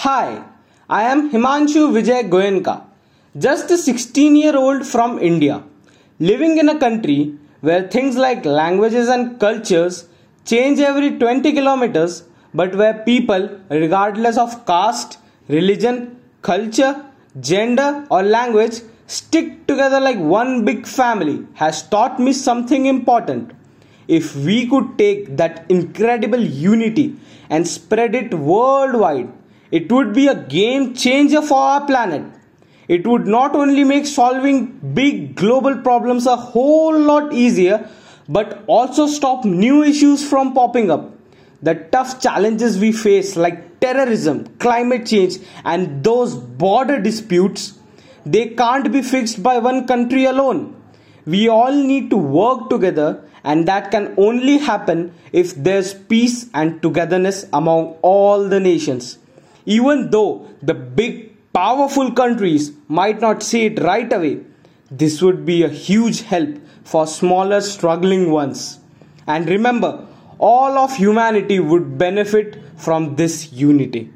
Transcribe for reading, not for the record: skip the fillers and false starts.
Hi, I am Himanshu Vijay Goenka, just a 16-year-old from India, living in a country where things like languages and cultures change every 20 kilometers, but where people, regardless of caste, religion, culture, gender, or language, stick together like one big family, has taught me something important. If we could take that incredible unity and spread it worldwide, it would be a game changer for our planet. It would not only make solving big global problems a whole lot easier, but also stop new issues from popping up. The tough challenges we face, like terrorism, climate change, and those border disputes, they can't be fixed by one country alone. We all need to work together, and that can only happen if there's peace and togetherness among all the nations. Even though the big, powerful countries might not see it right away, this would be a huge help for smaller, struggling ones. And remember, all of humanity would benefit from this unity.